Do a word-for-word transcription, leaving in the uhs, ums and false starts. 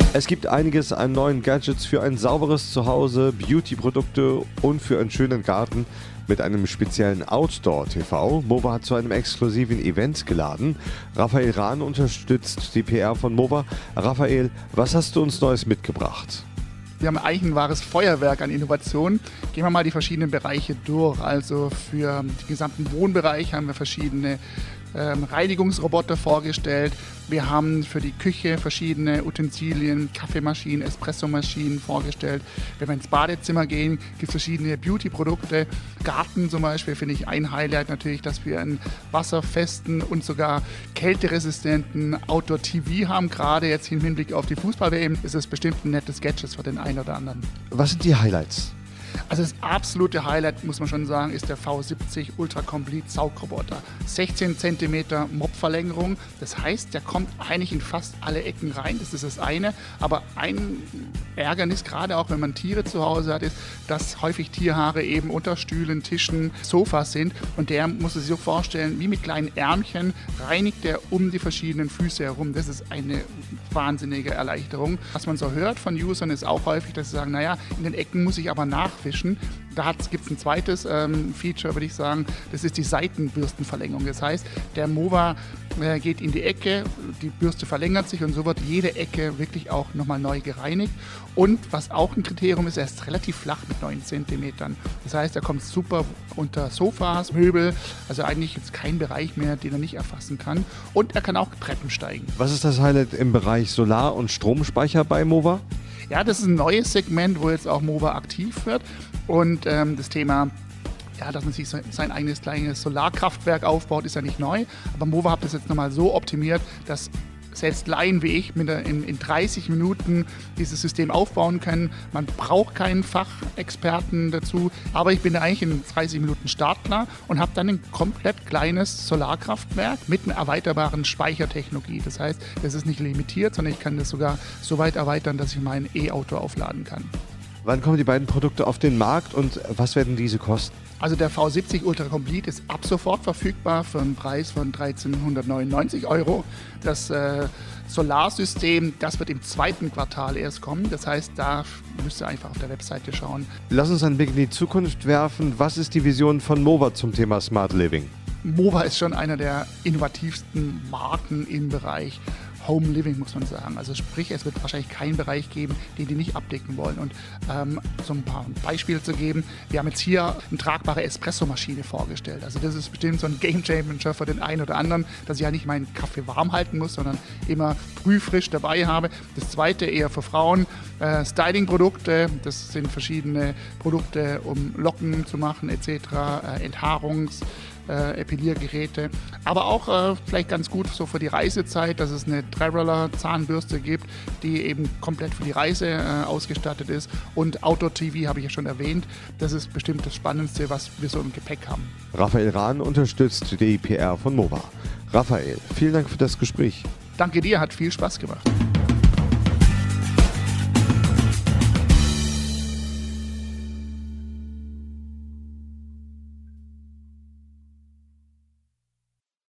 Es gibt einiges an neuen Gadgets für ein sauberes Zuhause, Beauty-Produkte und für einen schönen Garten mit einem speziellen Outdoor-T V. Mova hat zu einem exklusiven Event geladen. Raphael Rahn unterstützt die P R von Mova. Raphael, was hast du uns Neues mitgebracht? Wir haben eigentlich ein wahres Feuerwerk an Innovationen. Gehen wir mal die verschiedenen Bereiche durch. Also für den gesamten Wohnbereich haben wir verschiedene ähm, Reinigungsroboter vorgestellt. Wir haben für die Küche verschiedene Utensilien, Kaffeemaschinen, Espressomaschinen vorgestellt. Wenn wir ins Badezimmer gehen, gibt es verschiedene Beauty-Produkte. Garten zum Beispiel finde ich ein Highlight natürlich, dass wir einen wasserfesten und sogar kälteresistenten Outdoor-T V haben. Gerade jetzt im Hinblick auf die Fußball-W M ist es bestimmt ein nettes Gadget für den einen oder anderen. Was sind die Highlights? Also das absolute Highlight, muss man schon sagen, ist der V siebzig Ultra Complete Saugroboter. sechzehn Zentimeter Mopverlängerung, das heißt, der kommt eigentlich in fast alle Ecken rein, das ist das eine. Aber ein Ärgernis, gerade auch wenn man Tiere zu Hause hat, ist, dass häufig Tierhaare eben unter Stühlen, Tischen, Sofas sind. Und der muss sich so vorstellen, wie mit kleinen Ärmchen reinigt er um die verschiedenen Füße herum. Das ist eine wahnsinnige Erleichterung. Was man so hört von Usern ist auch häufig, dass sie sagen, naja, in den Ecken muss ich aber nachwischen. Da gibt es ein zweites ähm, Feature, würde ich sagen, das ist die Seitenbürstenverlängerung. Das heißt, der Mova äh, geht in die Ecke, die Bürste verlängert sich und so wird jede Ecke wirklich auch nochmal neu gereinigt. Und was auch ein Kriterium ist, er ist relativ flach mit neun Zentimetern. Das heißt, er kommt super unter Sofas, Möbel, also eigentlich jetzt kein Bereich mehr, den er nicht erfassen kann. Und er kann auch Treppen steigen. Was ist das Highlight im Bereich Solar- und Stromspeicher bei Mova? Ja, das ist ein neues Segment, wo jetzt auch Mova aktiv wird. Und ähm, das Thema, ja, dass man sich sein eigenes kleines Solarkraftwerk aufbaut, ist ja nicht neu. Aber Mova hat das jetzt nochmal so optimiert, dass selbst Laien wie ich mit der, in, in dreißig Minuten dieses System aufbauen können. Man braucht keinen Fachexperten dazu, aber ich bin da eigentlich in dreißig Minuten startklar und habe dann ein komplett kleines Solarkraftwerk mit einer erweiterbaren Speichertechnologie. Das heißt, das ist nicht limitiert, sondern ich kann das sogar so weit erweitern, dass ich mein E-Auto aufladen kann. Wann kommen die beiden Produkte auf den Markt und was werden diese kosten? Also der V siebzig Ultra Complete ist ab sofort verfügbar für einen Preis von dreizehnhundertneunundneunzig Euro. Das äh, Solarsystem, das wird im zweiten Quartal erst kommen. Das heißt, da müsst ihr einfach auf der Webseite schauen. Lass uns einen Blick in die Zukunft werfen. Was ist die Vision von Mova zum Thema Smart Living? Mova ist schon einer der innovativsten Marken im Bereich Home Living, muss man sagen. Also sprich, es wird wahrscheinlich keinen Bereich geben, den die nicht abdecken wollen. Und ähm, so ein paar Beispiele zu geben, wir haben jetzt hier eine tragbare Espressomaschine vorgestellt. Also das ist bestimmt so ein Game-Changer für den einen oder anderen, dass ich ja nicht meinen Kaffee warm halten muss, sondern immer brühfrisch dabei habe. Das zweite eher für Frauen, äh, Styling-Produkte. Das sind verschiedene Produkte, um Locken zu machen et cetera, äh, Enthaarungs- Äh, Epiliergeräte, aber auch äh, vielleicht ganz gut so für die Reisezeit, dass es eine Traveler-Zahnbürste gibt, die eben komplett für die Reise äh, ausgestattet ist, und Outdoor-T V habe ich ja schon erwähnt. Das ist bestimmt das Spannendste, was wir so im Gepäck haben. Raphael Rahn unterstützt die P R von Mova. Raphael, vielen Dank für das Gespräch. Danke dir, hat viel Spaß gemacht.